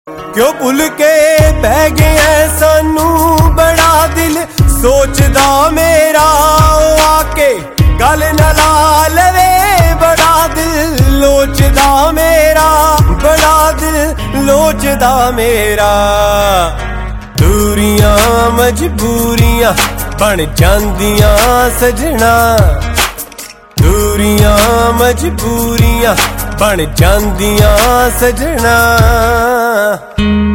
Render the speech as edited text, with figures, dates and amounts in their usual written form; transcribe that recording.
क्यों भुल के बह गया सानू बड़ा दिल सोचदा मेरा आके गल न ला लवे बड़ा दिल लोचदा मेरा बड़ा दिल लोचदा मेरा दूरियां मजबूरियां बन जांदियां सजना दूरियां मजबूरियां बन जांदियां सजना।